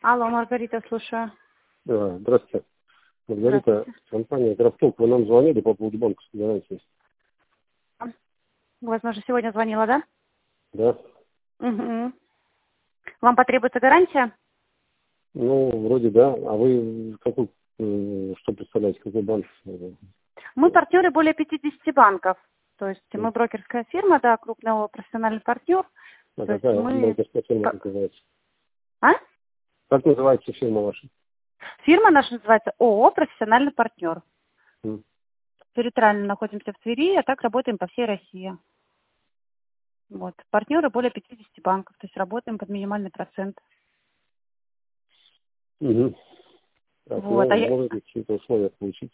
Алло, Маргарита, слушаю. Да, здравствуйте. Маргарита, Здравствуйте. компания Крафтолк. Вы нам звонили по поводу банковской гарантии? Возможно, сегодня звонила, да? Да. Угу. Вам потребуется гарантия? Ну, вроде да. А вы какой, что представляете, какой банк? Мы партнеры более 50 банков. То есть А мы брокерская фирма, да, крупный профессиональный партнер. То есть какая мы... банковская фирма называется? А? Как называется фирма ваша? Фирма наша называется ООО «Профессиональный партнер». М. Территориально находимся в Твери, а так работаем по всей России. Вот. Партнеры более 50 банков, то есть работаем под минимальный процент. Угу. Так, Вот. ну, может быть, какие-то условия получить?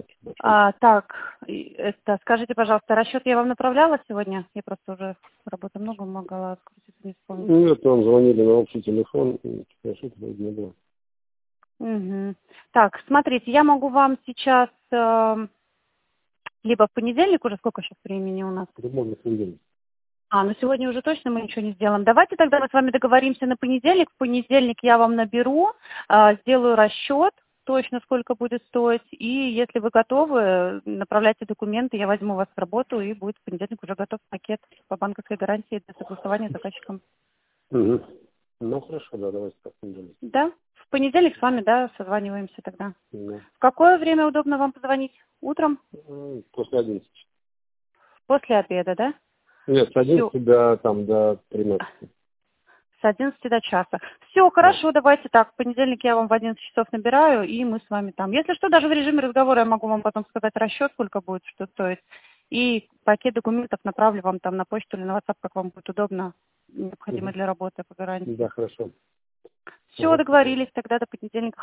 Скажите, пожалуйста, расчет я вам направляла сегодня? Я просто уже работы много могла открутиться, не вспомнить. Нет, нам звонили на общий телефон, и расчета вроде не было. Угу. Так, смотрите, я могу вам сейчас либо в понедельник, уже сколько сейчас времени у нас? Это можно в понедельник. Ну сегодня уже точно мы ничего не сделаем. Давайте тогда мы с вами договоримся на понедельник. В понедельник я вам наберу, сделаю расчет, точно сколько будет стоить. И если вы готовы, направляйте документы, я возьму вас в работу, и будет в понедельник уже готов пакет по банковской гарантии для согласования с заказчиком. Угу. Ну, хорошо, да, давайте так в понедельник. Да? В понедельник с вами, да, созваниваемся тогда. Да. В какое время удобно вам позвонить? Утром? После 11. После обеда, да? Нет, с Всё. 11 до 13. С 11 до часа. Все, Да. хорошо, давайте так. В понедельник я вам в 11 часов набираю, и мы с вами там. Если что, даже в режиме разговора я могу вам потом сказать расчет, сколько будет, что стоит. И пакет документов направлю вам там на почту или на WhatsApp, как вам будет удобно, необходимо Мгм. для работы по Да, гарантии. хорошо. Все, Ага. договорились, тогда до понедельника.